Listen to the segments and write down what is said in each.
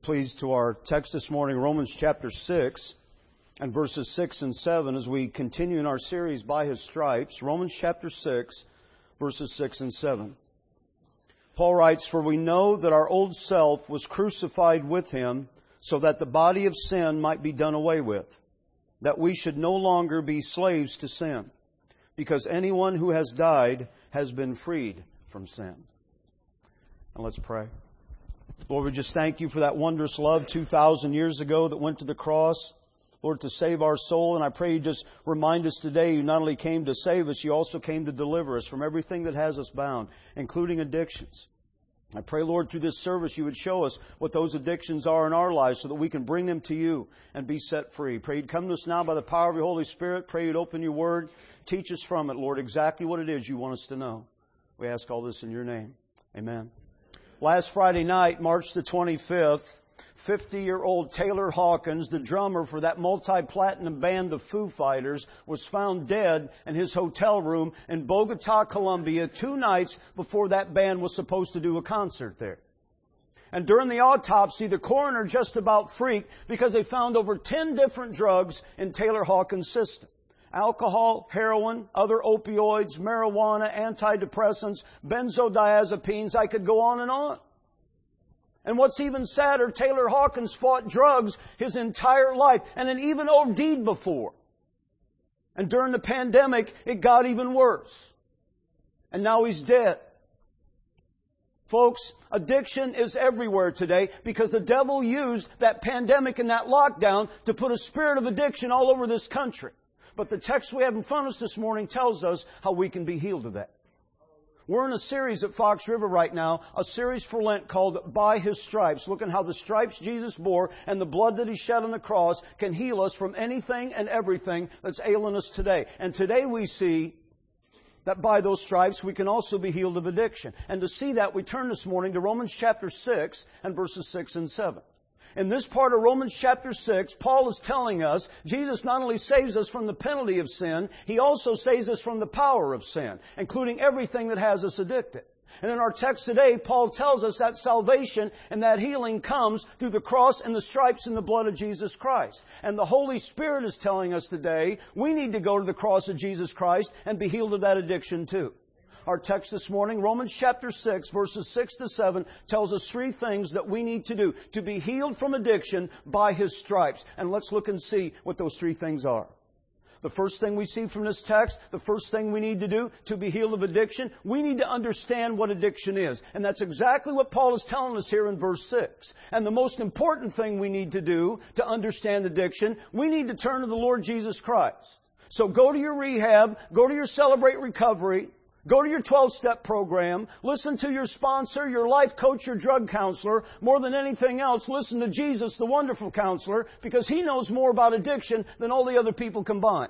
Please to our text this morning, Romans chapter 6 and verses 6 and 7 as we continue in our series By His Stripes. Romans chapter 6, verses 6 and 7. Paul writes, "For we know that our old self was crucified with Him so that the body of sin might be done away with, that we should no longer be slaves to sin, because anyone who has died has been freed from sin." And let's pray. Lord, we just thank You for that wondrous love 2,000 years ago that went to the cross, Lord, to save our soul. And I pray You just remind us today You not only came to save us, You also came to deliver us from everything that has us bound, including addictions. I pray, Lord, through this service You would show us what those addictions are in our lives so that we can bring them to You and be set free. Pray You'd come to us now by the power of Your Holy Spirit. Pray You'd open Your Word. Teach us from it, Lord, exactly what it is You want us to know. We ask all this in Your name. Amen. Last Friday night, March the 25th, 50-year-old Taylor Hawkins, the drummer for that multi-platinum band, the Foo Fighters, was found dead in his hotel room in Bogota, Colombia, 2 nights before that band was supposed to do a concert there. And during the autopsy, the coroner just about freaked because they found over 10 different drugs in Taylor Hawkins' system. Alcohol, heroin, other opioids, marijuana, antidepressants, benzodiazepines. I could go on and on. And what's even sadder, Taylor Hawkins fought drugs his entire life and then even OD'd before. And during the pandemic, it got even worse. And now he's dead. Folks, addiction is everywhere today because the devil used that pandemic and that lockdown to put a spirit of addiction all over this country. But the text we have in front of us this morning tells us how we can be healed of that. We're in a series at Fox River right now, a series for Lent called By His Stripes, looking how the stripes Jesus bore and the blood that He shed on the cross can heal us from anything and everything that's ailing us today. And today we see that by those stripes we can also be healed of addiction. And to see that, we turn this morning to Romans chapter 6 and verses 6 and 7. In this part of Romans chapter 6, Paul is telling us Jesus not only saves us from the penalty of sin, He also saves us from the power of sin, including everything that has us addicted. And in our text today, Paul tells us that salvation and that healing comes through the cross and the stripes and the blood of Jesus Christ. And the Holy Spirit is telling us today we need to go to the cross of Jesus Christ and be healed of that addiction too. Our text this morning, Romans chapter 6, verses 6 to 7, tells us 3 things that we need to do to be healed from addiction by His stripes. And let's look and see what those 3 things are. The first thing we see from this text, the first thing we need to do to be healed of addiction, we need to understand what addiction is. And that's exactly what Paul is telling us here in verse 6. And the most important thing we need to do to understand addiction, we need to turn to the Lord Jesus Christ. So go to your rehab, go to your Celebrate Recovery, go to your 12-step program, listen to your sponsor, your life coach, your drug counselor. More than anything else, listen to Jesus, the wonderful counselor, because He knows more about addiction than all the other people combined.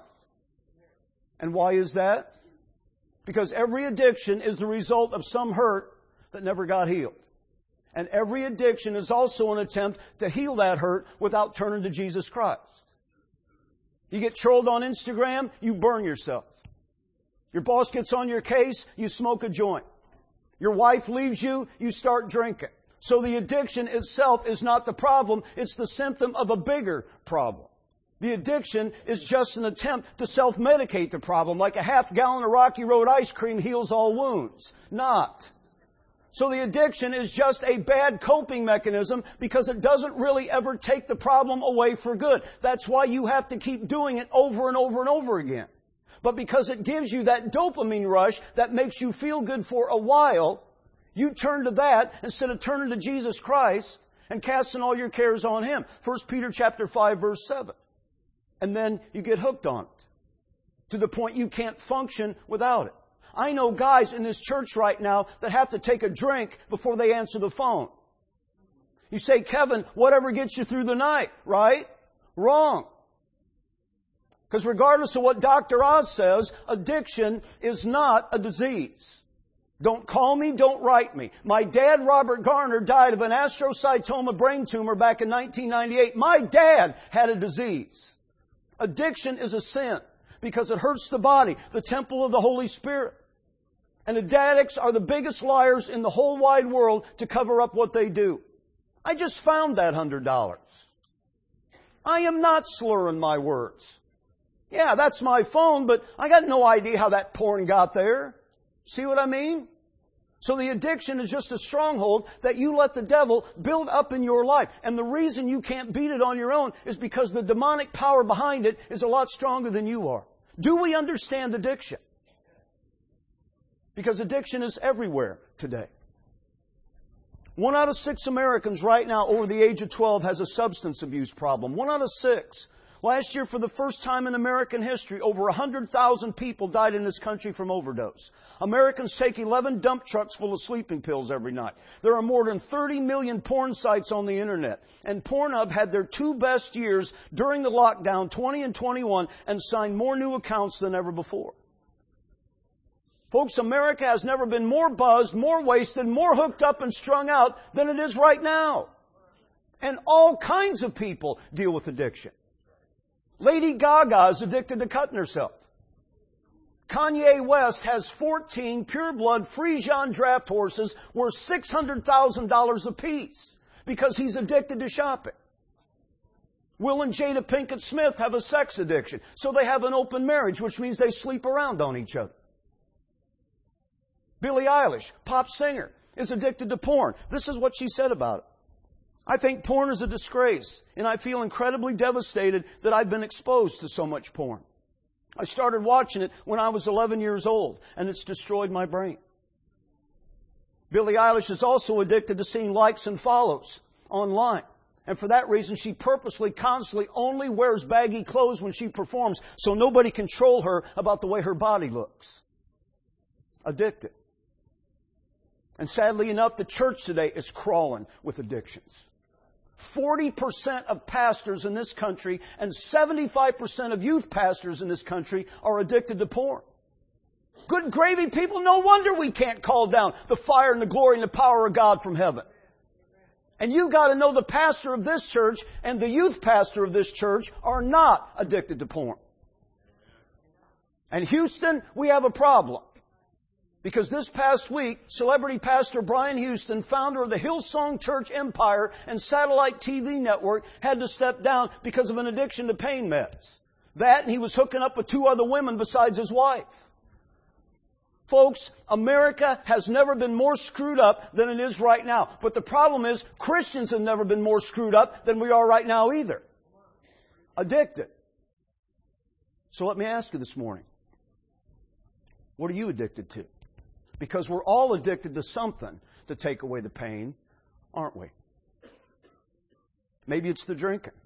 And why is that? Because every addiction is the result of some hurt that never got healed. And every addiction is also an attempt to heal that hurt without turning to Jesus Christ. You get trolled on Instagram, you burn yourself. Your boss gets on your case, you smoke a joint. Your wife leaves you, you start drinking. So the addiction itself is not the problem, it's the symptom of a bigger problem. The addiction is just an attempt to self-medicate the problem, like a half-gallon of Rocky Road ice cream heals all wounds. Not. So the addiction is just a bad coping mechanism because it doesn't really ever take the problem away for good. That's why you have to keep doing it over and over and over again. But because it gives you that dopamine rush that makes you feel good for a while, you turn to that instead of turning to Jesus Christ and casting all your cares on Him. 1 Peter chapter 5, verse 7. And then you get hooked on it to the point you can't function without it. I know guys in this church right now that have to take a drink before they answer the phone. You say, Kevin, whatever gets you through the night, right? Wrong. Because regardless of what Dr. Oz says, addiction is not a disease. Don't call me, don't write me. My dad, Robert Garner, died of an astrocytoma brain tumor back in 1998. My dad had a disease. Addiction is a sin because it hurts the body, the temple of the Holy Spirit. And addicts are the biggest liars in the whole wide world to cover up what they do. I just found that $100. I am not slurring my words. Yeah, that's my phone, but I got no idea how that porn got there. See what I mean? So the addiction is just a stronghold that you let the devil build up in your life. And the reason you can't beat it on your own is because the demonic power behind it is a lot stronger than you are. Do we understand addiction? Because addiction is everywhere today. 1 out of 6 Americans right now over the age of 12 has a substance abuse problem. 1 out of 6. Last year, for the first time in American history, over 100,000 people died in this country from overdose. Americans take 11 dump trucks full of sleeping pills every night. There are more than 30 million porn sites on the internet. And Pornhub had their 2 best years during the lockdown, 20 and 21, and signed more new accounts than ever before. Folks, America has never been more buzzed, more wasted, more hooked up and strung out than it is right now. And all kinds of people deal with addiction. Lady Gaga is addicted to cutting herself. Kanye West has 14 pure-blood Friesian draft horses worth $600,000 apiece because he's addicted to shopping. Will and Jada Pinkett Smith have a sex addiction, so they have an open marriage, which means they sleep around on each other. Billie Eilish, pop singer, is addicted to porn. This is what she said about it. I think porn is a disgrace, and I feel incredibly devastated that I've been exposed to so much porn. I started watching it when I was 11 years old, and it's destroyed my brain. Billie Eilish is also addicted to seeing likes and follows online. And for that reason, she purposely, constantly only wears baggy clothes when she performs, so nobody can control her about the way her body looks. Addicted. And sadly enough, the church today is crawling with addictions. 40% of pastors in this country and 75% of youth pastors in this country are addicted to porn. Good gravy, people, no wonder we can't call down the fire and the glory and the power of God from heaven. And you got to know the pastor of this church and the youth pastor of this church are not addicted to porn. And Houston, we have a problem. Because this past week, celebrity pastor Brian Houston, founder of the Hillsong Church Empire and satellite TV network, had to step down because of an addiction to pain meds. That, and he was hooking up with 2 other women besides his wife. Folks, America has never been more screwed up than it is right now. But the problem is, Christians have never been more screwed up than we are right now either. Addicted. So let me ask you this morning, what are you addicted to? Because we're all addicted to something to take away the pain, aren't we? Maybe it's the drinking.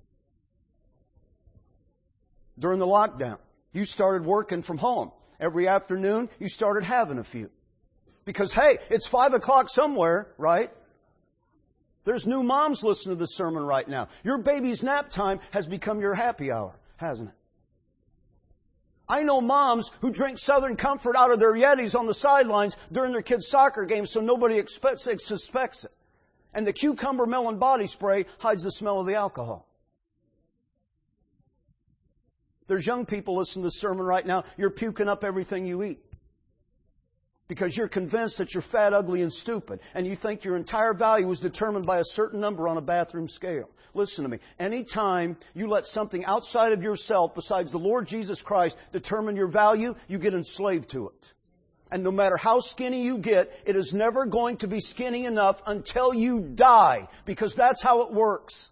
During the lockdown, you started working from home. Every afternoon, you started having a few. Because, hey, it's 5 o'clock somewhere, right? There's new moms listening to this sermon right now. Your baby's nap time has become your happy hour, hasn't it? I know moms who drink Southern Comfort out of their Yetis on the sidelines during their kids' soccer games so nobody suspects it. And the cucumber melon body spray hides the smell of the alcohol. There's young people listening to this sermon right now. You're puking up everything you eat. Because you're convinced that you're fat, ugly, and stupid. And you think your entire value is determined by a certain number on a bathroom scale. Listen to me. Anytime you let something outside of yourself besides the Lord Jesus Christ determine your value, you get enslaved to it. And no matter how skinny you get, it is never going to be skinny enough until you die. Because that's how it works.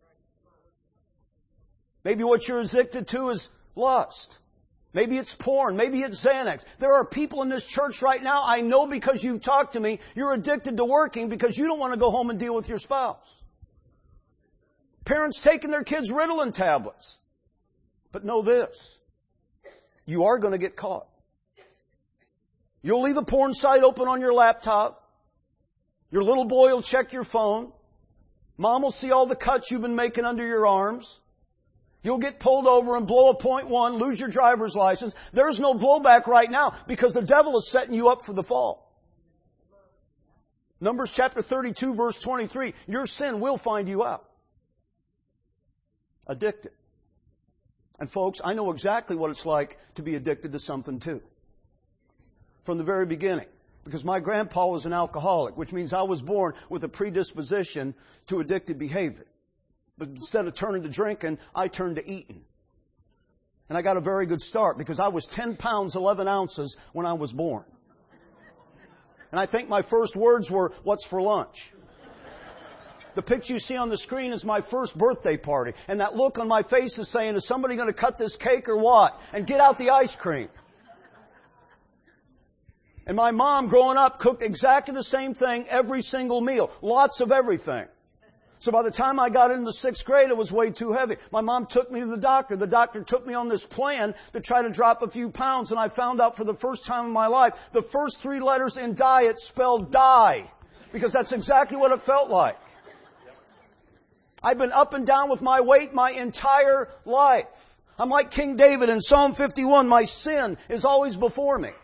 Maybe what you're addicted to is lust. Maybe it's porn. Maybe it's Xanax. There are people in this church right now, I know because you've talked to me, you're addicted to working because you don't want to go home and deal with your spouse. Parents taking their kids' Ritalin tablets. But know this. You are going to get caught. You'll leave a porn site open on your laptop. Your little boy will check your phone. Mom will see all the cuts you've been making under your arms. You'll get pulled over and blow a .1, lose your driver's license. There's no blowback right now because the devil is setting you up for the fall. Numbers chapter 32, verse 23. Your sin will find you out. Addicted. And folks, I know exactly what it's like to be addicted to something too. From the very beginning. Because my grandpa was an alcoholic, which means I was born with a predisposition to addictive behavior. But instead of turning to drinking, I turned to eating. And I got a very good start because I was 10 pounds, 11 ounces when I was born. And I think my first words were, "What's for lunch?" The picture you see on the screen is my first birthday party. And that look on my face is saying, is somebody going to cut this cake or what? And get out the ice cream. And my mom, growing up, cooked exactly the same thing every single meal. Lots of everything. So by the time I got into the 6th grade, it was way too heavy. My mom took me to the doctor. The doctor took me on this plan to try to drop a few pounds. And I found out for the first time in my life, the first 3 letters in diet spelled die. Because that's exactly what it felt like. I've been up and down with my weight my entire life. I'm like King David in Psalm 51. My sin is always before me.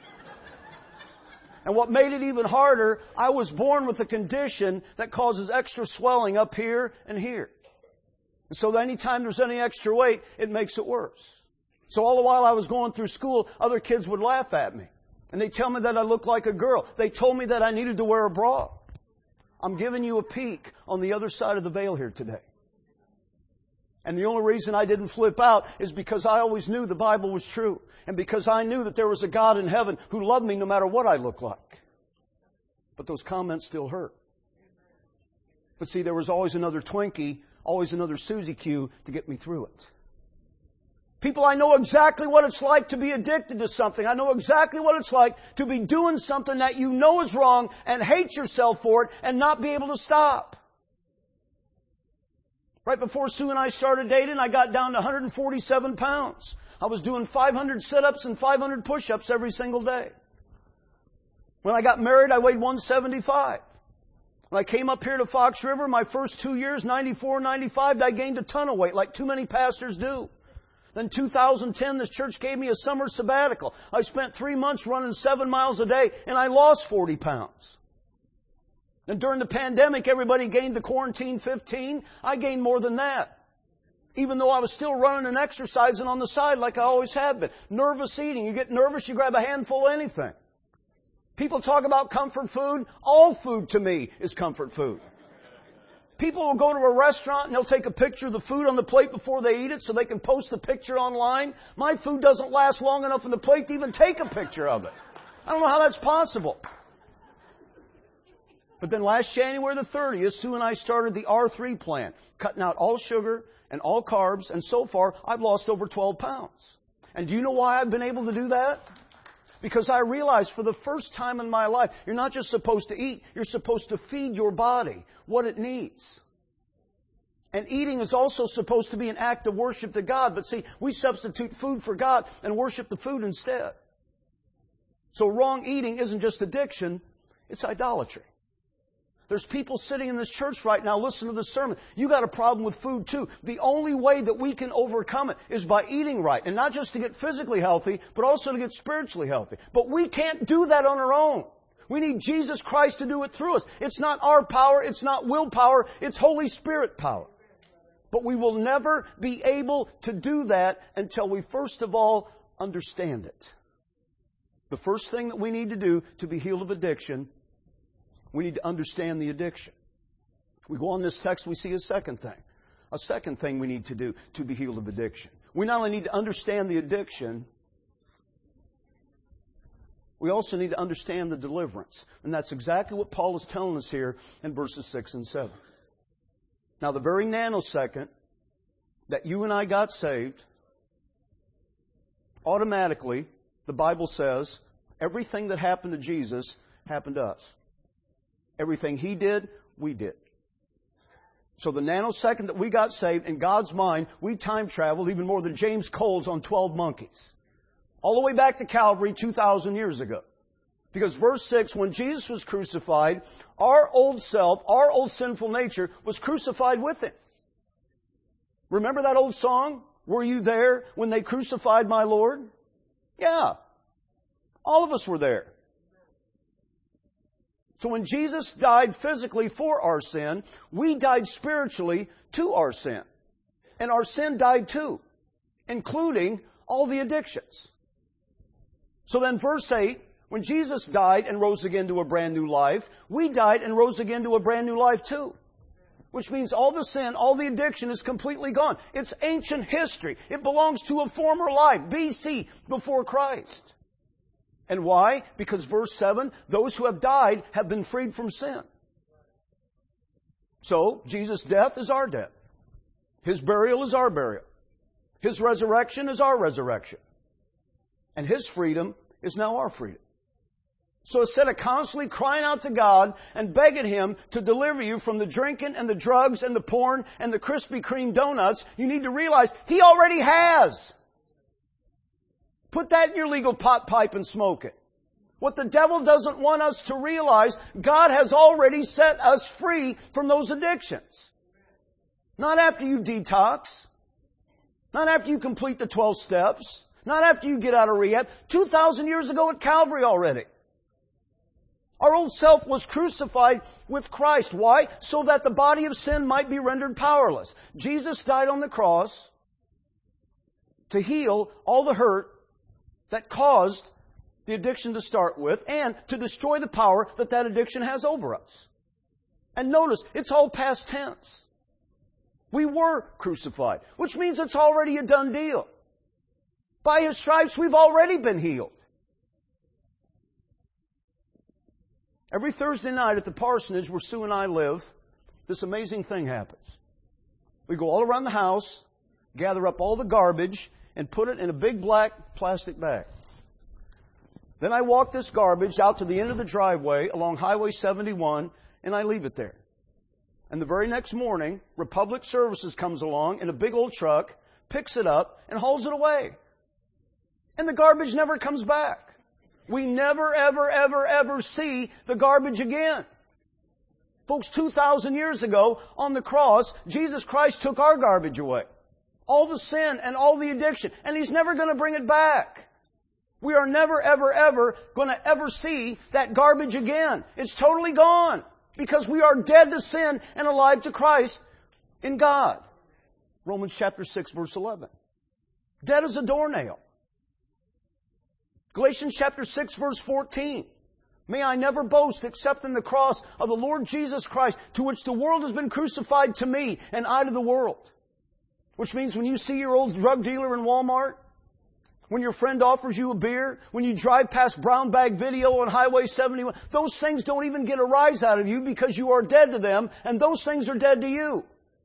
And what made it even harder, I was born with a condition that causes extra swelling up here and here. And so that anytime there's any extra weight, it makes it worse. So all the while I was going through school, other kids would laugh at me. And they tell me that I look like a girl. They told me that I needed to wear a bra. I'm giving you a peek on the other side of the veil here today. And the only reason I didn't flip out is because I always knew the Bible was true. And because I knew that there was a God in heaven who loved me no matter what I looked like. But those comments still hurt. But see, there was always another Twinkie, always another Susie Q to get me through it. People, I know exactly what it's like to be addicted to something. I know exactly what it's like to be doing something that you know is wrong and hate yourself for it and not be able to stop. Right before Sue and I started dating, I got down to 147 pounds. I was doing 500 sit-ups and 500 push-ups every single day. When I got married, I weighed 175. When I came up here to Fox River, my first 2 years, 94, 95, I gained a ton of weight, like too many pastors do. Then 2010, this church gave me a summer sabbatical. I spent 3 months running 7 miles a day, and I lost 40 pounds. And during the pandemic, everybody gained the quarantine 15. I gained more than that. Even though I was still running and exercising on the side like I always have been. Nervous eating. You get nervous, you grab a handful of anything. People talk about comfort food. All food to me is comfort food. People will go to a restaurant and they'll take a picture of the food on the plate before they eat it so they can post the picture online. My food doesn't last long enough on the plate to even take a picture of it. I don't know how that's possible. But then last January the 30th, Sue and I started the R3 plan, cutting out all sugar and all carbs, and so far I've lost over 12 pounds. And do you know why I've been able to do that? Because I realized for the first time in my life, you're not just supposed to eat, you're supposed to feed your body what it needs. And eating is also supposed to be an act of worship to God. But see, we substitute food for God and worship the food instead. So wrong eating isn't just addiction, it's idolatry. There's people sitting in this church right now listening to this sermon. You got a problem with food too. The only way that we can overcome it is by eating right. And not just to get physically healthy, but also to get spiritually healthy. But we can't do that on our own. We need Jesus Christ to do it through us. It's not our power. It's not willpower. It's Holy Spirit power. But we will never be able to do that until we first of all understand it. The first thing that we need to do to be healed of addiction, we need to understand the addiction. We go on this text, we see a second thing. A second thing we need to do to be healed of addiction. We not only need to understand the addiction, we also need to understand the deliverance. And that's exactly what Paul is telling us here in verses 6 and 7. Now, the very nanosecond that you and I got saved, automatically, the Bible says, everything that happened to Jesus happened to us. Everything He did, we did. So the nanosecond that we got saved, in God's mind, we time traveled even more than James Coles on 12 Monkeys. All the way back to Calvary 2,000 years ago. Because verse 6, when Jesus was crucified, our old self, our old sinful nature, was crucified with Him. Remember that old song? Were you there when they crucified my Lord? Yeah. All of us were there. So when Jesus died physically for our sin, we died spiritually to our sin. And our sin died too, including all the addictions. So then verse 8, When Jesus died and rose again to a brand new life, we died and rose again to a brand new life too. Which means all the sin, all the addiction is completely gone. It's ancient history. It belongs to a former life, BC, before Christ. And why? Because verse 7, those who have died have been freed from sin. So, Jesus' death is our death. His burial is our burial. His resurrection is our resurrection. And His freedom is now our freedom. So instead of constantly crying out to God and begging Him to deliver you from the drinking and the drugs and the porn and the Krispy Kreme donuts, you need to realize He already has. Put that in your legal pot pipe and smoke it. What the devil doesn't want us to realize, God has already set us free from those addictions. Not after you detox. Not after you complete the 12 steps. Not after you get out of rehab. 2,000 years ago at Calvary already. Our old self was crucified with Christ. Why? So that the body of sin might be rendered powerless. Jesus died on the cross to heal all the hurt that caused the addiction to start with and to destroy the power that that addiction has over us. And notice, it's all past tense. We were crucified, which means it's already a done deal. By His stripes, we've already been healed. Every Thursday night at the parsonage where Sue and I live, this amazing thing happens. We go all around the house, gather up all the garbage, and put it in a big black plastic bag. Then I walk this garbage out to the end of the driveway along Highway 71, and I leave it there. And the very next morning, Republic Services comes along in a big old truck, picks it up, and hauls it away. And the garbage never comes back. We never, ever, ever, ever see the garbage again. Folks, 2,000 years ago on the cross, Jesus Christ took our garbage away. All the sin and all the addiction. And He's never going to bring it back. We are never, ever, ever going to ever see that garbage again. It's totally gone. Because we are dead to sin and alive to Christ in God. Romans chapter 6, verse 11. Dead as a doornail. Galatians chapter 6, verse 14. May I never boast except in the cross of the Lord Jesus Christ, to which the world has been crucified to me, and I to the world. Which means when you see your old drug dealer in Walmart, when your friend offers you a beer, when you drive past Brown Bag Video on Highway 71, those things don't even get a rise out of you because you are dead to them, and those things are dead to you.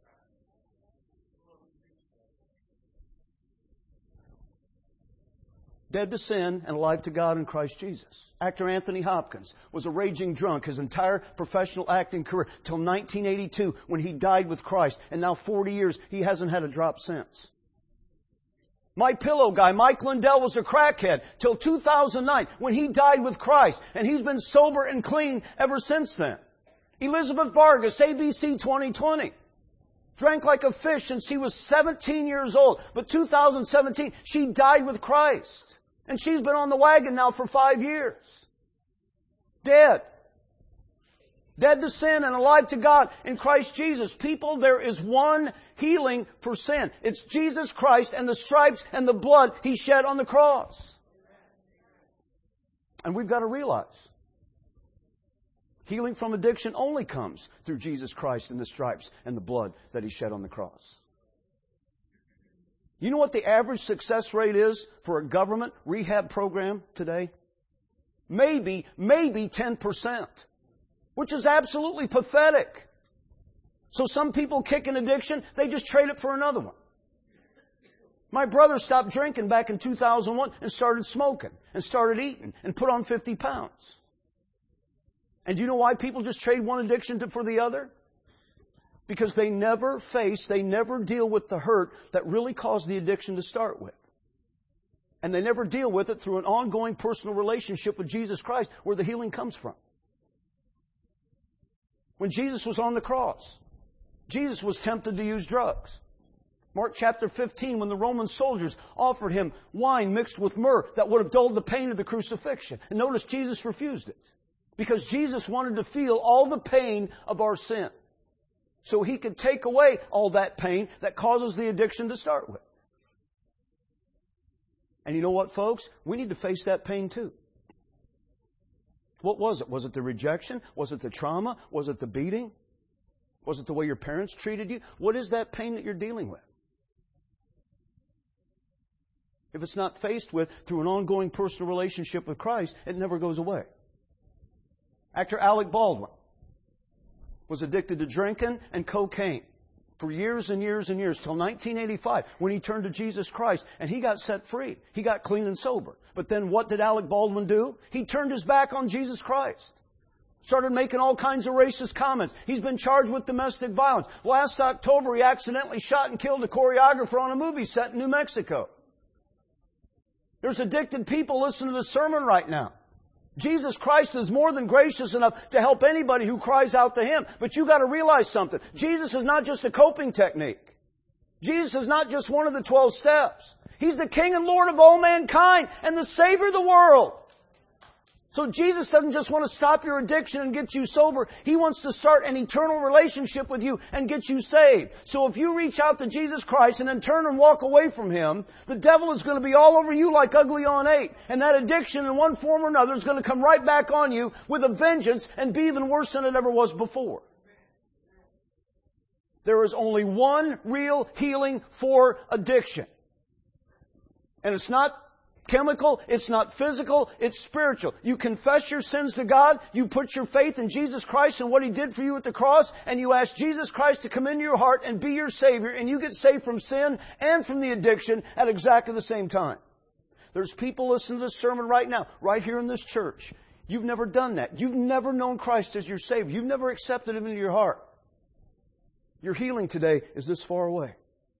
Dead to sin and alive to God in Christ Jesus. Actor Anthony Hopkins was a raging drunk his entire professional acting career till 1982 when he died with Christ. And now 40 years, he hasn't had a drop since. My Pillow guy, Mike Lindell, was a crackhead till 2009 when he died with Christ. And he's been sober and clean ever since then. Elizabeth Vargas, ABC 2020. Drank like a fish since she was 17 years old. But 2017, she died with Christ. And she's been on the wagon now for 5 years. Dead. Dead to sin and alive to God in Christ Jesus. People, there is one healing for sin. It's Jesus Christ and the stripes and the blood He shed on the cross. And we've got to realize healing from addiction only comes through Jesus Christ and the stripes and the blood that He shed on the cross. You know what the average success rate is for a government rehab program today? Maybe 10%. Which is absolutely pathetic. So some people kick an addiction, they just trade it for another one. My brother stopped drinking back in 2001 and started smoking and started eating and put on 50 pounds. And do you know why people just trade one addiction for the other? Because they never deal with the hurt that really caused the addiction to start with. And they never deal with it through an ongoing personal relationship with Jesus Christ where the healing comes from. When Jesus was on the cross, Jesus was tempted to use drugs. Mark chapter 15, when the Roman soldiers offered Him wine mixed with myrrh that would have dulled the pain of the crucifixion. And notice Jesus refused it. Because Jesus wanted to feel all the pain of our sin. So He could take away all that pain that causes the addiction to start with. And you know what, folks? We need to face that pain too. What was it? Was it the rejection? Was it the trauma? Was it the beating? Was it the way your parents treated you? What is that pain that you're dealing with? If it's not faced with through an ongoing personal relationship with Christ, it never goes away. Actor Alec Baldwin was addicted to drinking and cocaine for years and years and years, till 1985, when he turned to Jesus Christ, and he got set free. He got clean and sober. But then what did Alec Baldwin do? He turned his back on Jesus Christ. Started making all kinds of racist comments. He's been charged with domestic violence. Last October, he accidentally shot and killed a choreographer on a movie set in New Mexico. There's addicted people listening to this sermon right now. Jesus Christ is more than gracious enough to help anybody who cries out to Him. But you've got to realize something. Jesus is not just a coping technique. Jesus is not just one of the 12 steps. He's the King and Lord of all mankind and the Savior of the world. So Jesus doesn't just want to stop your addiction and get you sober. He wants to start an eternal relationship with you and get you saved. So if you reach out to Jesus Christ and then turn and walk away from Him, the devil is going to be all over you like ugly on 8. And that addiction in one form or another is going to come right back on you with a vengeance and be even worse than it ever was before. There is only one real healing for addiction. And it's not chemical, it's not physical, it's spiritual. You confess your sins to God, you put your faith in Jesus Christ and what He did for you at the cross, and you ask Jesus Christ to come into your heart and be your Savior, and you get saved from sin and from the addiction at exactly the same time. There's people listening to this sermon right now, right here in this church. You've never done that. You've never known Christ as your Savior. You've never accepted Him into your heart. Your healing today is this far away.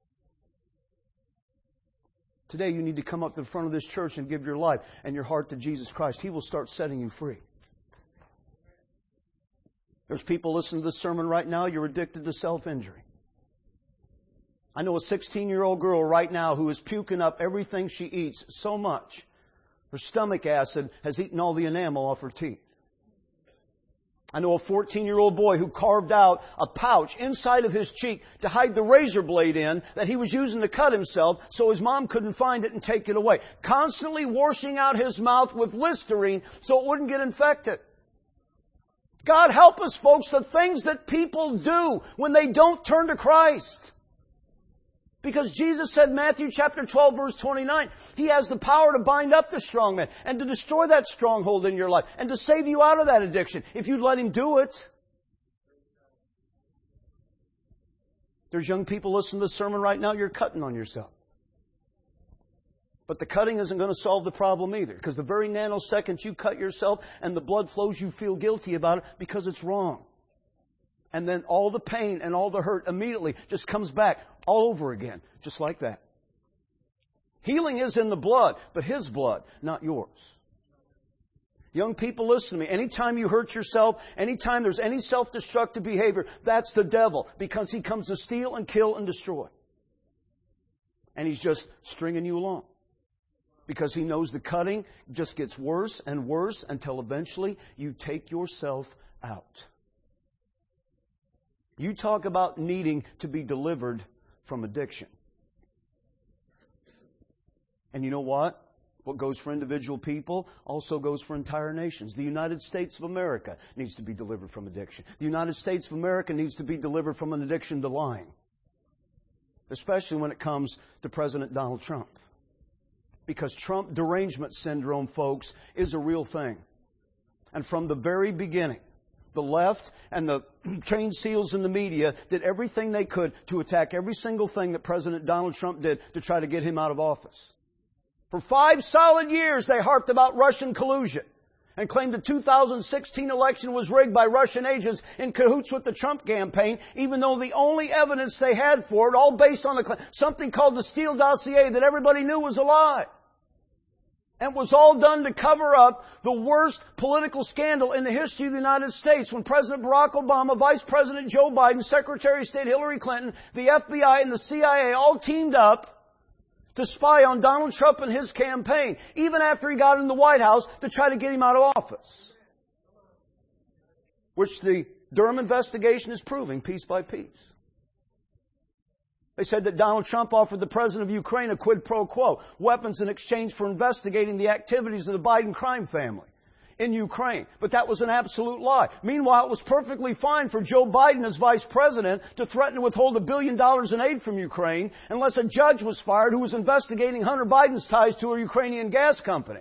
Today you need to come up to the front of this church and give your life and your heart to Jesus Christ. He will start setting you free. There's people listening to this sermon right now, you're addicted to self-injury. I know a 16-year-old girl right now who is puking up everything she eats so much. Her stomach acid has eaten all the enamel off her teeth. I know a 14-year-old boy who carved out a pouch inside of his cheek to hide the razor blade in that he was using to cut himself so his mom couldn't find it and take it away. Constantly washing out his mouth with Listerine so it wouldn't get infected. God help us, folks, the things that people do when they don't turn to Christ. Because Jesus said in Matthew chapter 12 verse 29, He has the power to bind up the strong man and to destroy that stronghold in your life and to save you out of that addiction if you'd let Him do it. There's young people listening to this sermon right now, you're cutting on yourself. But the cutting isn't going to solve the problem either, because the very nanosecond you cut yourself and the blood flows, you feel guilty about it because it's wrong. And then all the pain and all the hurt immediately just comes back all over again, just like that. Healing is in the blood, but His blood, not yours. Young people, listen to me. Anytime you hurt yourself, anytime there's any self-destructive behavior, that's the devil, because he comes to steal and kill and destroy. And he's just stringing you along, because he knows the cutting just gets worse and worse until eventually you take yourself out. You talk about needing to be delivered from addiction. And you know what? What goes for individual people also goes for entire nations. The United States of America needs to be delivered from addiction. The United States of America needs to be delivered from an addiction to lying. Especially when it comes to President Donald Trump. Because Trump derangement syndrome, folks, is a real thing. And from the very beginning, the left and the trained seals in the media did everything they could to attack every single thing that President Donald Trump did to try to get him out of office. For 5 solid years, they harped about Russian collusion and claimed the 2016 election was rigged by Russian agents in cahoots with the Trump campaign, even though the only evidence they had for it, all based on something called the Steele dossier that everybody knew was a lie. And it was all done to cover up the worst political scandal in the history of the United States, when President Barack Obama, Vice President Joe Biden, Secretary of State Hillary Clinton, the FBI and the CIA all teamed up to spy on Donald Trump and his campaign, even after he got in the White House, to try to get him out of office. Which the Durham investigation is proving piece by piece. They said that Donald Trump offered the president of Ukraine a quid pro quo, weapons in exchange for investigating the activities of the Biden crime family. in Ukraine. But that was an absolute lie. Meanwhile, it was perfectly fine for Joe Biden as vice president to threaten to withhold $1 billion in aid from Ukraine unless a judge was fired who was investigating Hunter Biden's ties to a Ukrainian gas company.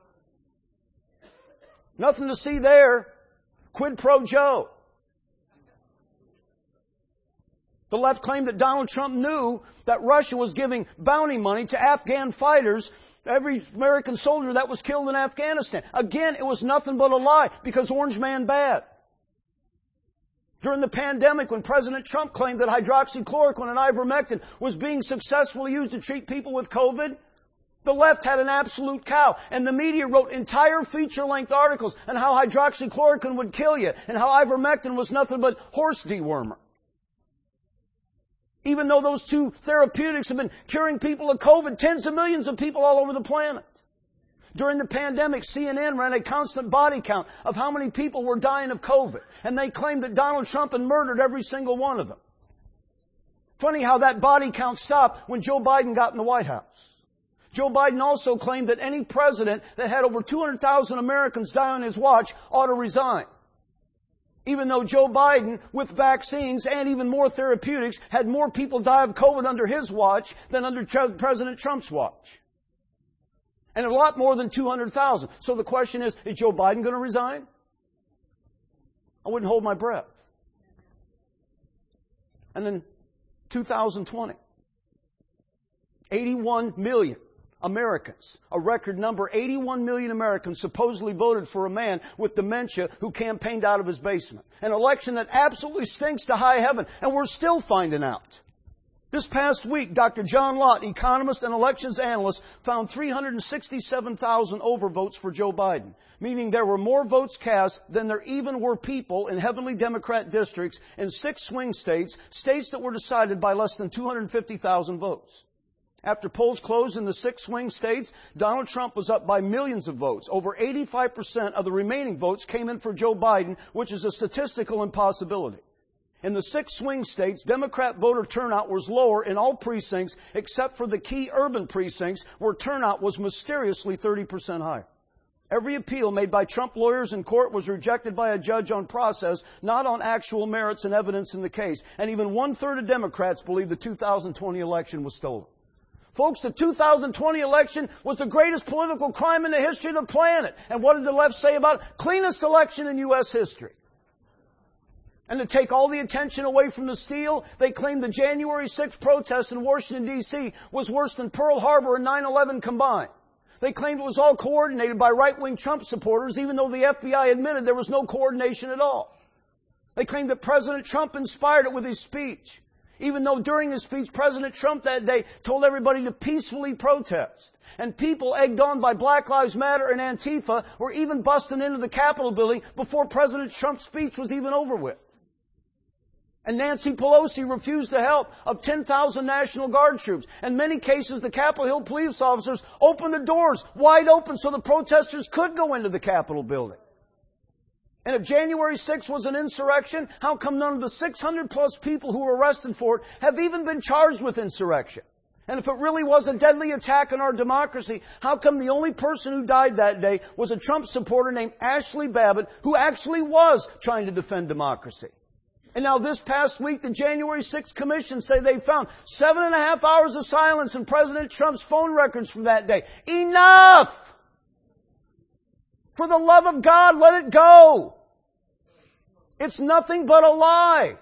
Nothing to see there. Quid pro Joe. The left claimed that Donald Trump knew that Russia was giving bounty money to Afghan fighters, every American soldier that was killed in Afghanistan. Again, it was nothing but a lie because Orange Man bad. During the pandemic, when President Trump claimed that hydroxychloroquine and ivermectin was being successfully used to treat people with COVID, the left had an absolute cow, and the media wrote entire feature-length articles on how hydroxychloroquine would kill you and how ivermectin was nothing but horse dewormer. Even though those two therapeutics have been curing people of COVID, tens of millions of people all over the planet. During the pandemic, CNN ran a constant body count of how many people were dying of COVID, and they claimed that Donald Trump had murdered every single one of them. Funny how that body count stopped when Joe Biden got in the White House. Joe Biden also claimed that any president that had over 200,000 Americans die on his watch ought to resign. Even though Joe Biden, with vaccines and even more therapeutics, had more people die of COVID under his watch than under President Trump's watch. And a lot more than 200,000. So the question is Joe Biden going to resign? I wouldn't hold my breath. And then 2020. 81 million Americans, a record number, 81 million Americans supposedly voted for a man with dementia who campaigned out of his basement. An election that absolutely stinks to high heaven, and we're still finding out. This past week, Dr. John Lott, economist and elections analyst, found 367,000 overvotes for Joe Biden, meaning there were more votes cast than there even were people in heavily Democrat districts in 6 swing states, states that were decided by less than 250,000 votes. After polls closed in the 6 swing states, Donald Trump was up by millions of votes. Over 85% of the remaining votes came in for Joe Biden, which is a statistical impossibility. In the 6 swing states, Democrat voter turnout was lower in all precincts except for the key urban precincts where turnout was mysteriously 30% higher. Every appeal made by Trump lawyers in court was rejected by a judge on process, not on actual merits and evidence in the case. And even 1/3 of Democrats believe the 2020 election was stolen. Folks, the 2020 election was the greatest political crime in the history of the planet. And what did the left say about it? Cleanest election in U.S. history. And to take all the attention away from the steal, they claimed the January 6th protest in Washington, D.C. was worse than Pearl Harbor and 9/11 combined. They claimed it was all coordinated by right-wing Trump supporters, even though the FBI admitted there was no coordination at all. They claimed that President Trump inspired it with his speech. Even though during his speech, President Trump that day told everybody to peacefully protest. And people egged on by Black Lives Matter and Antifa were even busting into the Capitol building before President Trump's speech was even over with. And Nancy Pelosi refused the help of 10,000 National Guard troops. In many cases, the Capitol Hill police officers opened the doors wide open so the protesters could go into the Capitol building. And if January 6th was an insurrection, how come none of the 600 plus people who were arrested for it have even been charged with insurrection? And if it really was a deadly attack on our democracy, how come the only person who died that day was a Trump supporter named Ashley Babbitt, who actually was trying to defend democracy? And now this past week, the January 6th Commission say they found 7.5 hours of silence in President Trump's phone records from that day. Enough! For the love of God, let it go. It's nothing but a lie.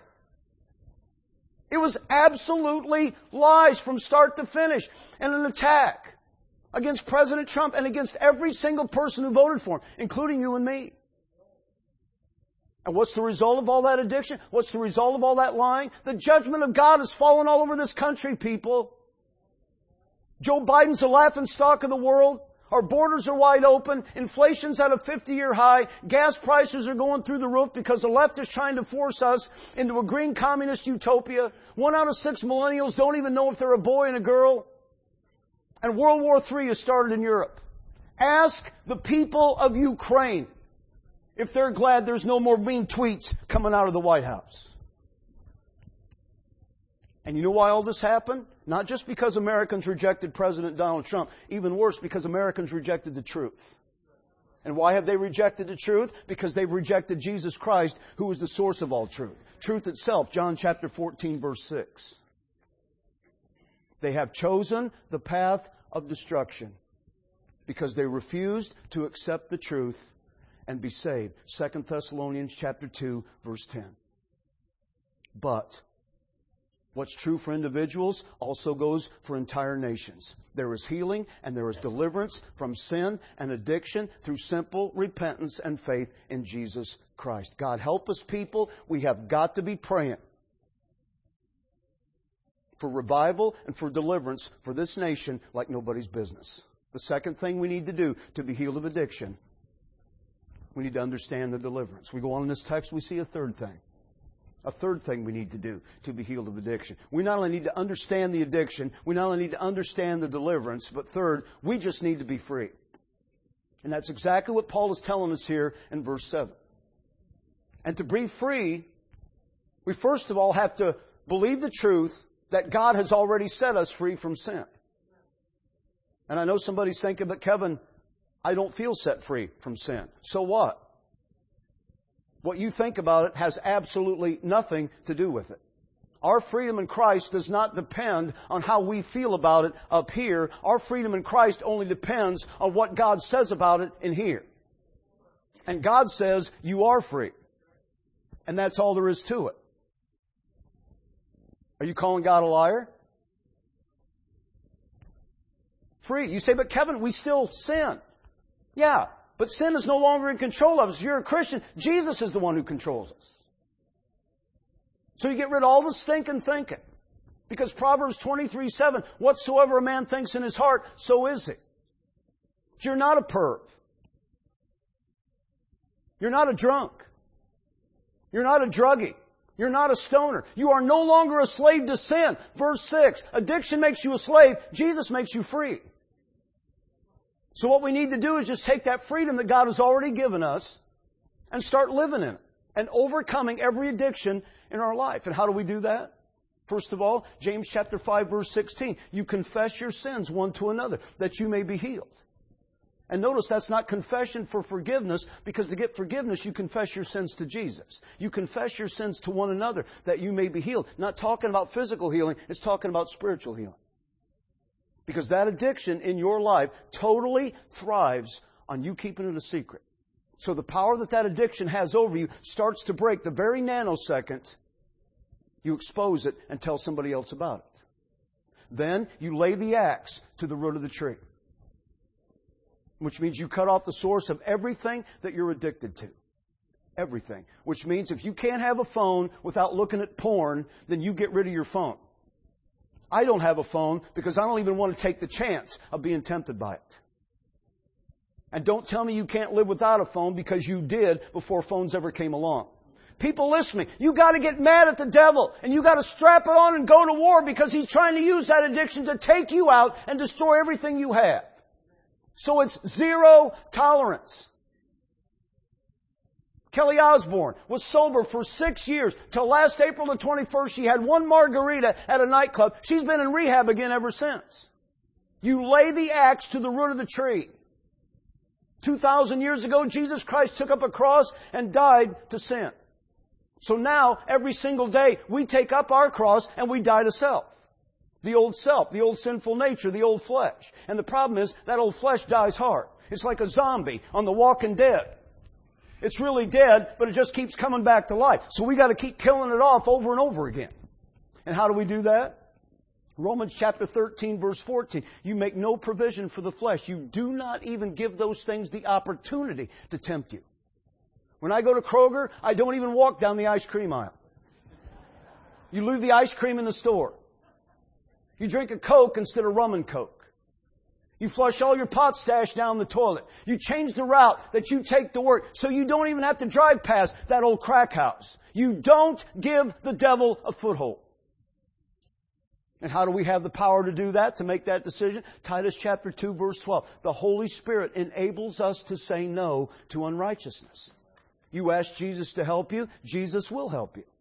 It was absolutely lies from start to finish, and an attack against President Trump and against every single person who voted for him, including you and me. And what's the result of all that addiction? What's the result of all that lying? The judgment of God has fallen all over this country, people. Joe Biden's the laughingstock of the world. Our borders are wide open. Inflation's at a 50-year high. Gas prices are going through the roof because the left is trying to force us into a green communist utopia. 1 out of 6 millennials don't even know if they're a boy and a girl. And World War III has started in Europe. Ask the people of Ukraine if they're glad there's no more mean tweets coming out of the White House. And you know why all this happened? Not just because Americans rejected President Donald Trump. Even worse, because Americans rejected the truth. And why have they rejected the truth? Because they've rejected Jesus Christ, who is the source of all truth. Truth itself, John chapter 14, verse 6. They have chosen the path of destruction because they refused to accept the truth and be saved. 2 Thessalonians chapter 2, verse 10. But what's true for individuals also goes for entire nations. There is healing and there is deliverance from sin and addiction through simple repentance and faith in Jesus Christ. God help us, people. We have got to be praying for revival and for deliverance for this nation like nobody's business. The second thing we need to do to be healed of addiction, we need to understand the deliverance. We go on in this text, we see a third thing. A third thing we need to do to be healed of addiction. We not only need to understand the addiction, we not only need to understand the deliverance, but third, we just need to be free. And that's exactly what Paul is telling us here in verse 7. And to be free, we first of all have to believe the truth that God has already set us free from sin. And I know somebody's thinking, but Kevin, I don't feel set free from sin. So what? What you think about it has absolutely nothing to do with it. Our freedom in Christ does not depend on how we feel about it up here. Our freedom in Christ only depends on what God says about it in here. And God says you are free. And that's all there is to it. Are you calling God a liar? Free. You say, but Kevin, we still sin. Yeah. But sin is no longer in control of us. If you're a Christian, Jesus is the one who controls us. So you get rid of all the stinking thinking. Because Proverbs 23:7, whatsoever a man thinks in his heart, so is he. You're not a perv. You're not a drunk. You're not a druggie. You're not a stoner. You are no longer a slave to sin. Verse 6, addiction makes you a slave. Jesus makes you free. So what we need to do is just take that freedom that God has already given us and start living in it and overcoming every addiction in our life. And how do we do that? First of all, James chapter 5 verse 16, you confess your sins one to another that you may be healed. And notice that's not confession for forgiveness, because to get forgiveness you confess your sins to Jesus. You confess your sins to one another that you may be healed. Not talking about physical healing, it's talking about spiritual healing. Because that addiction in your life totally thrives on you keeping it a secret. So the power that addiction has over you starts to break the very nanosecond you expose it and tell somebody else about it. Then you lay the axe to the root of the tree. Which means you cut off the source of everything that you're addicted to. Everything. Which means if you can't have a phone without looking at porn, then you get rid of your phone. I don't have a phone because I don't even want to take the chance of being tempted by it. And don't tell me you can't live without a phone, because you did before phones ever came along. People listening, you got to get mad at the devil and you got to strap it on and go to war, because he's trying to use that addiction to take you out and destroy everything you have. So it's zero tolerance. Kelly Osbourne was sober for 6 years. Till last April the 21st, she had one margarita at a nightclub. She's been in rehab again ever since. You lay the axe to the root of the tree. 2,000 years ago, Jesus Christ took up a cross and died to sin. So now, every single day, we take up our cross and we die to self. The old self, the old sinful nature, the old flesh. And the problem is, that old flesh dies hard. It's like a zombie on The Walking Dead. It's really dead, but it just keeps coming back to life. So we got to keep killing it off over and over again. And how do we do that? Romans chapter 13 verse 14. You make no provision for the flesh. You do not even give those things the opportunity to tempt you. When I go to Kroger, I don't even walk down the ice cream aisle. You leave the ice cream in the store. You drink a Coke instead of rum and Coke. You flush all your pot stash down the toilet. You change the route that you take to work so you don't even have to drive past that old crack house. You don't give the devil a foothold. And how do we have the power to do that, to make that decision? Titus chapter 2 verse 12. The Holy Spirit enables us to say no to unrighteousness. You ask Jesus to help you, Jesus will help you.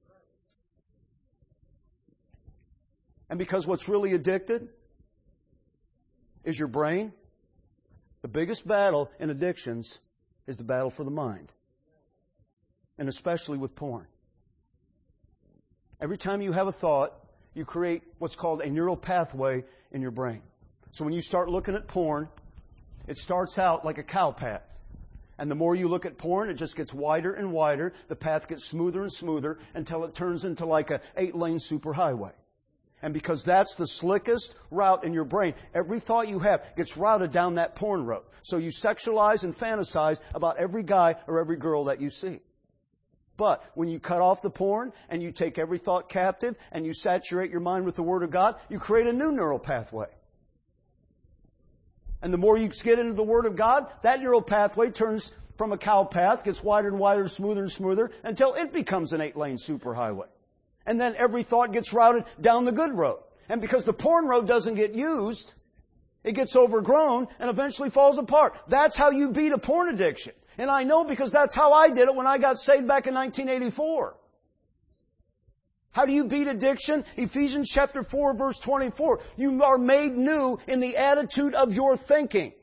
And because what's really addicted is your brain, the biggest battle in addictions is the battle for the mind. And especially with porn. Every time you have a thought, you create what's called a neural pathway in your brain. So when you start looking at porn, it starts out like a cow path. And the more you look at porn, it just gets wider and wider. The path gets smoother and smoother until it turns into like a 8-lane superhighway. And because that's the slickest route in your brain, every thought you have gets routed down that porn road. So you sexualize and fantasize about every guy or every girl that you see. But when you cut off the porn and you take every thought captive and you saturate your mind with the Word of God, you create a new neural pathway. And the more you get into the Word of God, that neural pathway turns from a cow path, gets wider and wider, smoother and smoother, until it becomes an 8-lane superhighway. And then every thought gets routed down the good road. And because the porn road doesn't get used, it gets overgrown and eventually falls apart. That's how you beat a porn addiction. And I know because that's how I did it when I got saved back in 1984. How do you beat addiction? Ephesians chapter 4, verse 24. You are made new in the attitude of your thinking.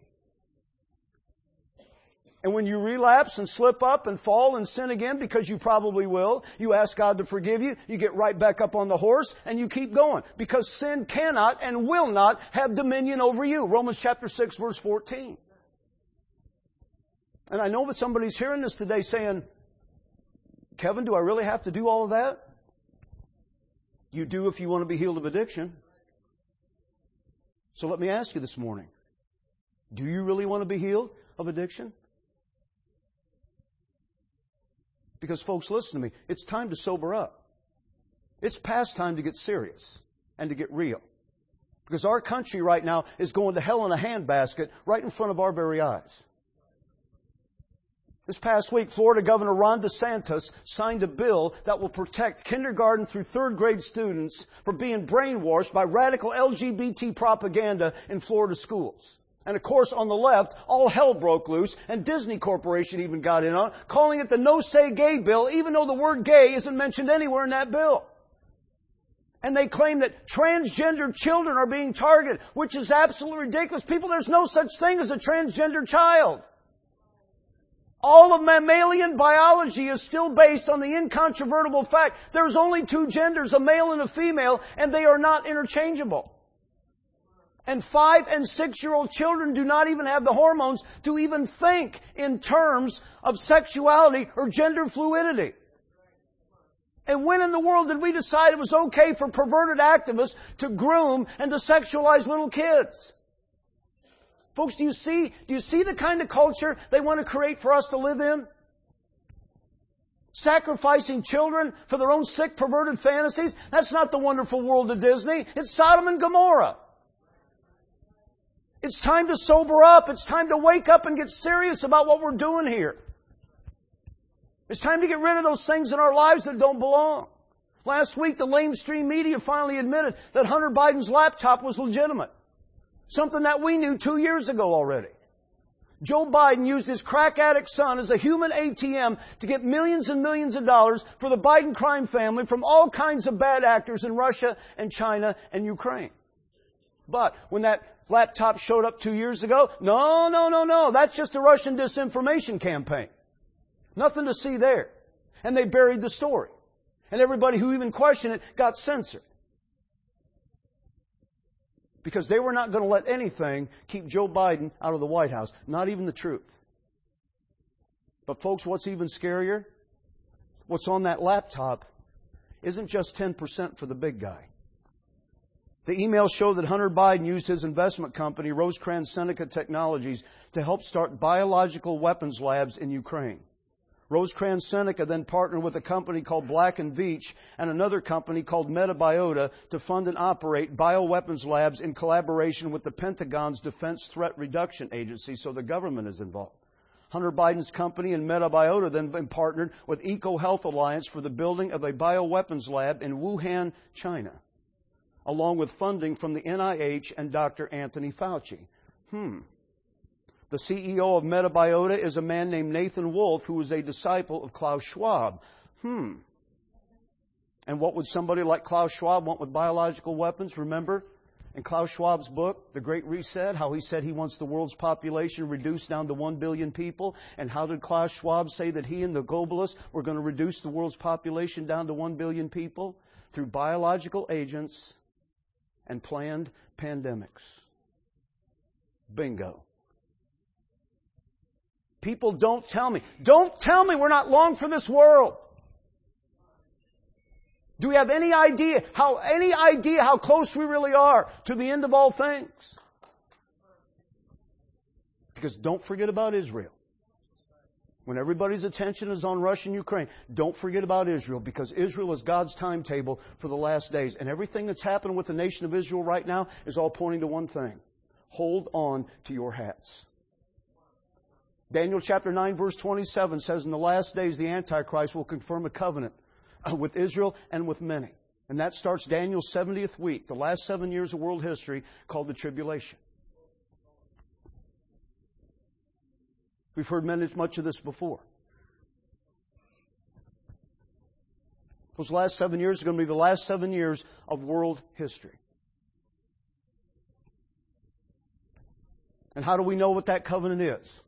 And when you relapse and slip up and fall and sin again, because you probably will, you ask God to forgive you, you get right back up on the horse, and you keep going. Because sin cannot and will not have dominion over you. Romans chapter 6, verse 14. And I know that somebody's hearing this today saying, Kevin, do I really have to do all of that? You do if you want to be healed of addiction. So let me ask you this morning, do you really want to be healed of addiction? Because folks, listen to me, it's time to sober up. It's past time to get serious and to get real. Because our country right now is going to hell in a handbasket right in front of our very eyes. This past week, Florida Governor Ron DeSantis signed a bill that will protect kindergarten through third grade students from being brainwashed by radical LGBT propaganda in Florida schools. And of course, on the left, all hell broke loose, and Disney Corporation even got in on it, calling it the No Say Gay bill, even though the word gay isn't mentioned anywhere in that bill. And they claim that transgender children are being targeted, which is absolutely ridiculous. People, there's no such thing as a transgender child. All of mammalian biology is still based on the incontrovertible fact there's only two genders, a male and a female, and they are not interchangeable. And 5- and 6-year-old children do not even have the hormones to even think in terms of sexuality or gender fluidity. And when in the world did we decide it was okay for perverted activists to groom and to sexualize little kids? Folks, do you see the kind of culture they want to create for us to live in? Sacrificing children for their own sick, perverted fantasies? That's not the wonderful world of Disney. It's Sodom and Gomorrah. It's time to sober up. It's time to wake up and get serious about what we're doing here. It's time to get rid of those things in our lives that don't belong. Last week, the lamestream media finally admitted that Hunter Biden's laptop was legitimate. Something that we knew 2 years ago already. Joe Biden used his crack addict son as a human ATM to get millions and millions of dollars for the Biden crime family from all kinds of bad actors in Russia and China and Ukraine. But when that laptop showed up 2 years ago, no, that's just a Russian disinformation campaign. Nothing to see there. And they buried the story. And everybody who even questioned it got censored. Because they were not going to let anything keep Joe Biden out of the White House. Not even the truth. But folks, what's even scarier? What's on that laptop isn't just 10% for the big guy. The emails show that Hunter Biden used his investment company, Rosecrans Seneca Technologies, to help start biological weapons labs in Ukraine. Rosecrans Seneca then partnered with a company called Black & Veatch and another company called Metabiota to fund and operate bioweapons labs in collaboration with the Pentagon's Defense Threat Reduction Agency, so the government is involved. Hunter Biden's company and Metabiota then partnered with EcoHealth Alliance for the building of a bioweapons lab in Wuhan, China, along with funding from the NIH and Dr. Anthony Fauci. The CEO of Metabiota is a man named Nathan Wolfe, who was a disciple of Klaus Schwab. And what would somebody like Klaus Schwab want with biological weapons? Remember, in Klaus Schwab's book, The Great Reset, how he said he wants the world's population reduced down to 1 billion people. And how did Klaus Schwab say that he and the globalists were going to reduce the world's population down to 1 billion people? Through biological agents and planned pandemics. Bingo. People don't tell me we're not long for this world. Do we have any idea how close we really are to the end of all things? Because don't forget about Israel. When everybody's attention is on Russia and Ukraine, don't forget about Israel, because Israel is God's timetable for the last days. And everything that's happening with the nation of Israel right now is all pointing to one thing. Hold on to your hats. Daniel chapter 9 verse 27 says, in the last days the Antichrist will confirm a covenant with Israel and with many. And that starts Daniel's 70th week, the last 7 years of world history, called the tribulation. We've heard much of this before. Those last 7 years are going to be the last 7 years of world history. And how do we know what that covenant is?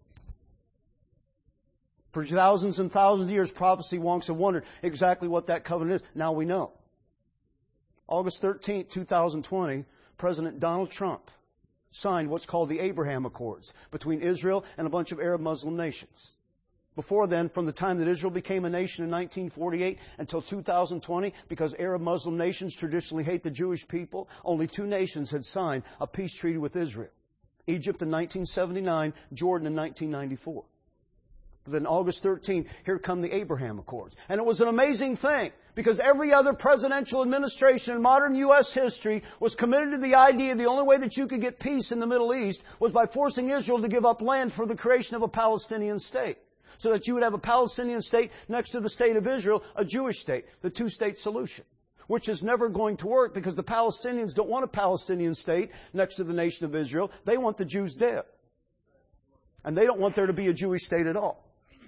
For thousands and thousands of years, prophecy wonks have wondered exactly what that covenant is. Now we know. August 13, 2020, President Donald Trump signed what's called the Abraham Accords between Israel and a bunch of Arab Muslim nations. Before then, from the time that Israel became a nation in 1948 until 2020, because Arab Muslim nations traditionally hate the Jewish people, only 2 nations had signed a peace treaty with Israel. Egypt in 1979, Jordan in 1994. But then August 13, here come the Abraham Accords. And it was an amazing thing, because every other presidential administration in modern U.S. history was committed to the idea the only way that you could get peace in the Middle East was by forcing Israel to give up land for the creation of a Palestinian state. So that you would have a Palestinian state next to the state of Israel, a Jewish state, the two-state solution. Which is never going to work, because the Palestinians don't want a Palestinian state next to the nation of Israel. They want the Jews dead. And they don't want there to be a Jewish state at all.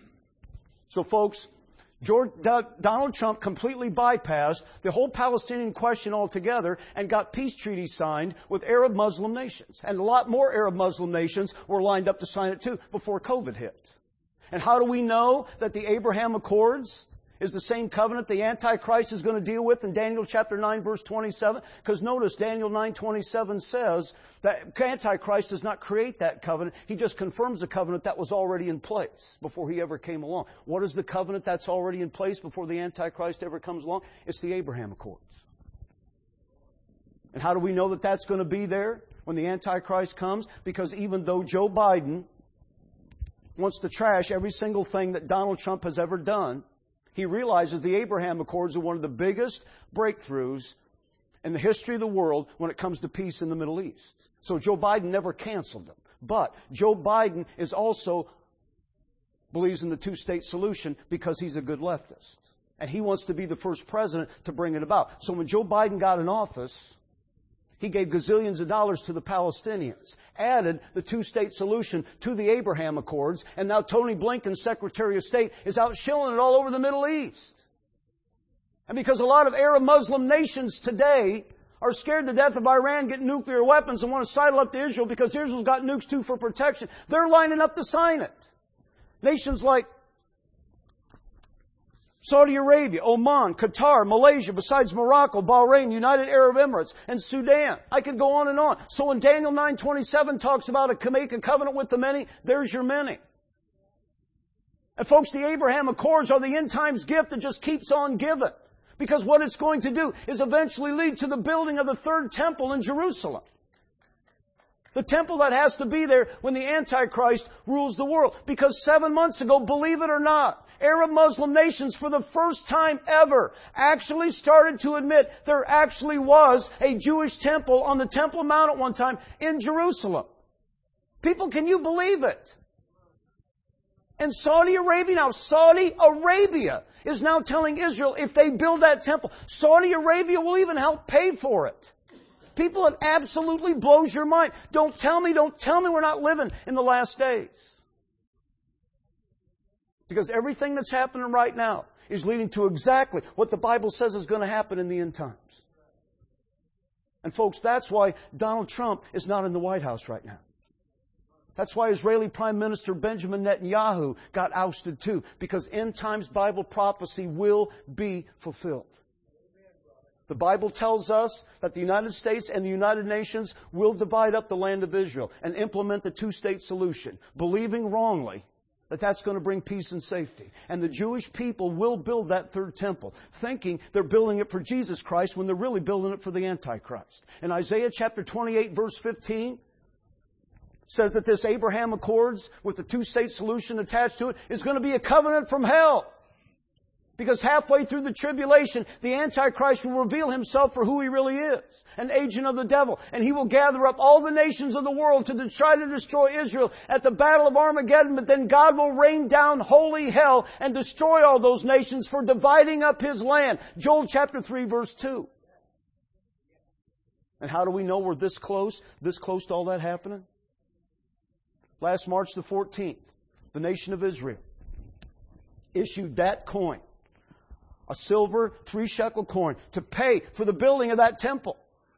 So folks, Donald Trump completely bypassed the whole Palestinian question altogether and got peace treaties signed with Arab Muslim nations. And a lot more Arab Muslim nations were lined up to sign it too before COVID hit. And how do we know that the Abraham Accords is the same covenant the Antichrist is going to deal with in Daniel chapter 9 verse 27? Because notice Daniel 9:27 says that Antichrist does not create that covenant. He just confirms a covenant that was already in place before he ever came along. What is the covenant that's already in place before the Antichrist ever comes along? It's the Abraham Accords. And how do we know that that's going to be there when the Antichrist comes? Because even though Joe Biden wants to trash every single thing that Donald Trump has ever done, he realizes the Abraham Accords are one of the biggest breakthroughs in the history of the world when it comes to peace in the Middle East. So Joe Biden never canceled them. But Joe Biden is also believes in the two-state solution because he's a good leftist. And he wants to be the first president to bring it about. So when Joe Biden got in office, he gave gazillions of dollars to the Palestinians, added the two-state solution to the Abraham Accords, and now Tony Blinken, Secretary of State, is out shilling it all over the Middle East. And because a lot of Arab Muslim nations today are scared to death of Iran getting nuclear weapons and want to sidle up to Israel because Israel's got nukes too for protection, they're lining up to sign it. Nations like Saudi Arabia, Oman, Qatar, Malaysia, besides Morocco, Bahrain, United Arab Emirates, and Sudan. I could go on and on. So when Daniel 9:27 talks about make a covenant with the many, there's your many. And folks, the Abraham Accords are the end times gift that just keeps on giving. Because what it's going to do is eventually lead to the building of the third temple in Jerusalem. The temple that has to be there when the Antichrist rules the world. Because 7 months ago, believe it or not, Arab Muslim nations for the first time ever actually started to admit there actually was a Jewish temple on the Temple Mount at one time in Jerusalem. People, can you believe it? And Saudi Arabia is now telling Israel if they build that temple, Saudi Arabia will even help pay for it. People, it absolutely blows your mind. Don't tell me we're not living in the last days. Because everything that's happening right now is leading to exactly what the Bible says is going to happen in the end times. And folks, that's why Donald Trump is not in the White House right now. That's why Israeli Prime Minister Benjamin Netanyahu got ousted too, because end times Bible prophecy will be fulfilled. The Bible tells us that the United States and the United Nations will divide up the land of Israel and implement the two-state solution, believing wrongly that that's going to bring peace and safety. And the Jewish people will build that third temple, thinking they're building it for Jesus Christ when they're really building it for the Antichrist. In Isaiah chapter 28, verse 15, says that this Abraham Accords with the two-state solution attached to it is going to be a covenant from hell. Because halfway through the tribulation, the Antichrist will reveal himself for who he really is, an agent of the devil. And he will gather up all the nations of the world to try to destroy Israel at the Battle of Armageddon. But then God will rain down holy hell and destroy all those nations for dividing up His land. Joel chapter 3, verse 2. And how do we know we're this close to all that happening? Last March the 14th, the nation of Israel issued that coin, a silver 3-shekel coin, to pay for the building of that temple.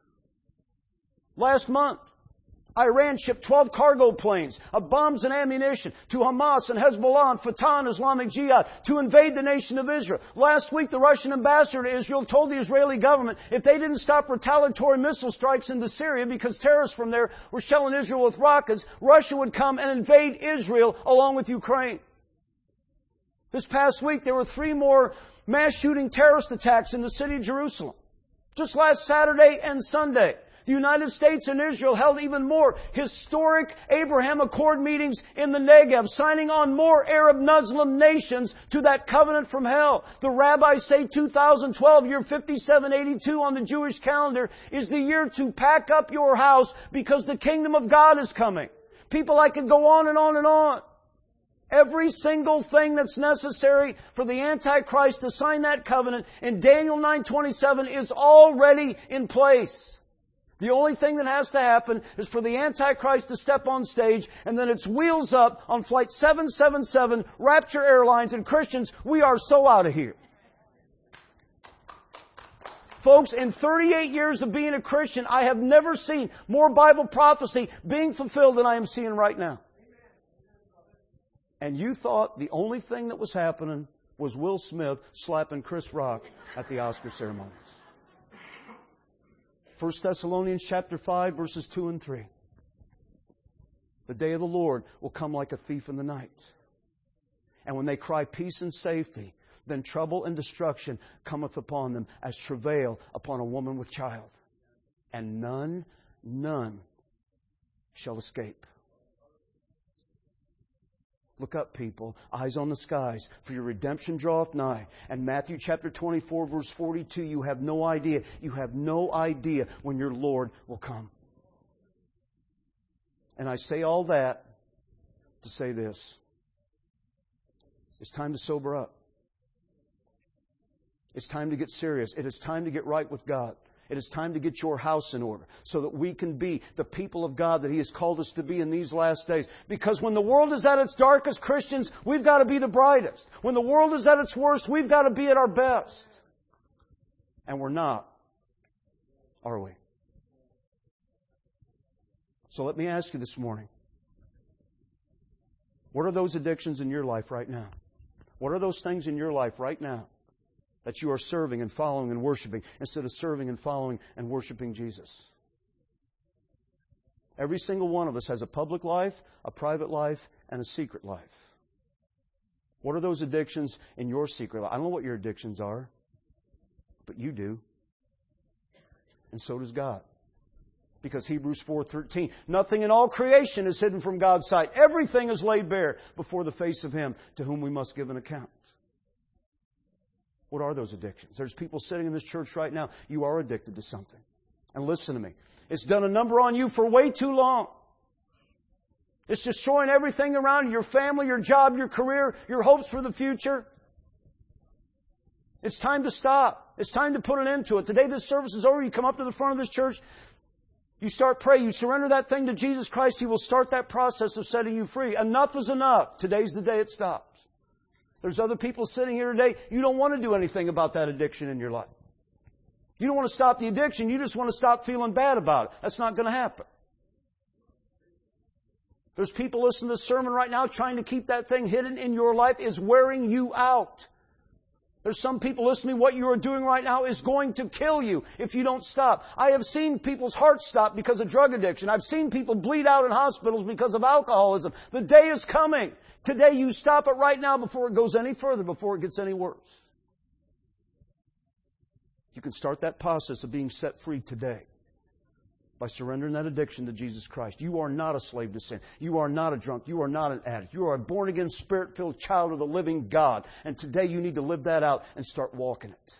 Last month, Iran shipped 12 cargo planes of bombs and ammunition to Hamas and Hezbollah and Fatah and Islamic Jihad to invade the nation of Israel. Last week, the Russian ambassador to Israel told the Israeli government if they didn't stop retaliatory missile strikes into Syria because terrorists from there were shelling Israel with rockets, Russia would come and invade Israel along with Ukraine. This past week, there were 3 more mass shooting terrorist attacks in the city of Jerusalem. Just last Saturday and Sunday, the United States and Israel held even more historic Abraham Accord meetings in the Negev, signing on more Arab Muslim nations to that covenant from hell. The rabbis say 2012, year 5782 on the Jewish calendar, is the year to pack up your house because the kingdom of God is coming. People, I could go on and on and on. Every single thing that's necessary for the Antichrist to sign that covenant in Daniel 9:27 is already in place. The only thing that has to happen is for the Antichrist to step on stage, and then it's wheels up on Flight 777, Rapture Airlines, and Christians, we are so out of here. Folks, in 38 years of being a Christian, I have never seen more Bible prophecy being fulfilled than I am seeing right now. And you thought the only thing that was happening was Will Smith slapping Chris Rock at the Oscar ceremonies. 1 Thessalonians chapter 5, verses 2 and 3. The day of the Lord will come like a thief in the night. And when they cry peace and safety, then trouble and destruction cometh upon them as travail upon a woman with child. And none shall escape. Look up, people. Eyes on the skies, for your redemption draweth nigh. And Matthew chapter 24, verse 42, you have no idea. You have no idea when your Lord will come. And I say all that to say this. It's time to sober up. It's time to get serious. It is time to get right with God. It is time to get your house in order so that we can be the people of God that He has called us to be in these last days. Because when the world is at its darkest, Christians, we've got to be the brightest. When the world is at its worst, we've got to be at our best. And we're not, are we? So let me ask you this morning, what are those addictions in your life right now? What are those things in your life right now that you are serving and following and worshiping instead of serving and following and worshiping Jesus? Every single one of us has a public life, a private life, and a secret life. What are those addictions in your secret life? I don't know what your addictions are, but you do. And so does God. Because Hebrews 4:13, nothing in all creation is hidden from God's sight. Everything is laid bare before the face of Him to whom we must give an account. What are those addictions? There's people sitting in this church right now. You are addicted to something. And listen to me. It's done a number on you for way too long. It's destroying everything around you. Your family, your job, your career, your hopes for the future. It's time to stop. It's time to put an end to it. The day this service is over, you come up to the front of this church. You start praying. You surrender that thing to Jesus Christ. He will start that process of setting you free. Enough is enough. Today's the day it stops. There's other people sitting here today. You don't want to do anything about that addiction in your life. You don't want to stop the addiction. You just want to stop feeling bad about it. That's not going to happen. There's people listening to this sermon right now trying to keep that thing hidden in your life is wearing you out. There's some people listening, what you are doing right now is going to kill you if you don't stop. I have seen people's hearts stop because of drug addiction. I've seen people bleed out in hospitals because of alcoholism. The day is coming. Today you stop it right now before it goes any further, before it gets any worse. You can start that process of being set free today by surrendering that addiction to Jesus Christ. You are not a slave to sin. You are not a drunk. You are not an addict. You are a born-again, Spirit-filled child of the living God. And today you need to live that out and start walking it.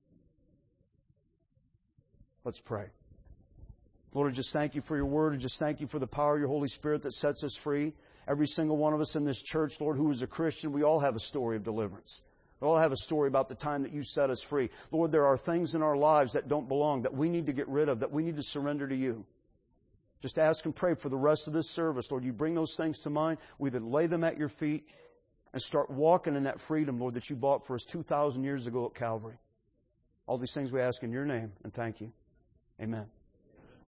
Let's pray. Lord, I just thank you for your word. I just thank you for the power of your Holy Spirit that sets us free. Every single one of us in this church, Lord, who is a Christian, we all have a story of deliverance. We all have a story about the time that you set us free. Lord, there are things in our lives that don't belong, that we need to get rid of, that we need to surrender to you. Just ask and pray for the rest of this service. Lord, you bring those things to mind. We then lay them at your feet and start walking in that freedom, Lord, that you bought for us 2,000 years ago at Calvary. All these things we ask in your name, and thank you. Amen.